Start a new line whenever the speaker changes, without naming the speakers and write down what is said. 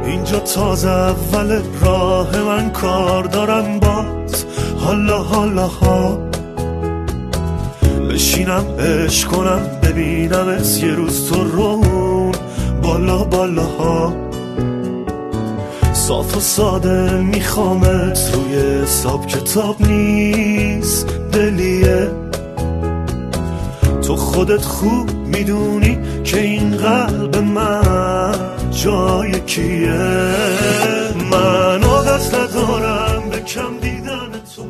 اینجا تازه اول راه من، کار دارم باز حالا ها. بشینم عشق کنم ببینم از یه روز تو رون بالا ها. صاف و ساده میخوامت، روی حساب کتاب نیست دلیه. تو خودت خوب میدونی که این قلب من جای کیه. من عادت ندارم به کم دیدن تو.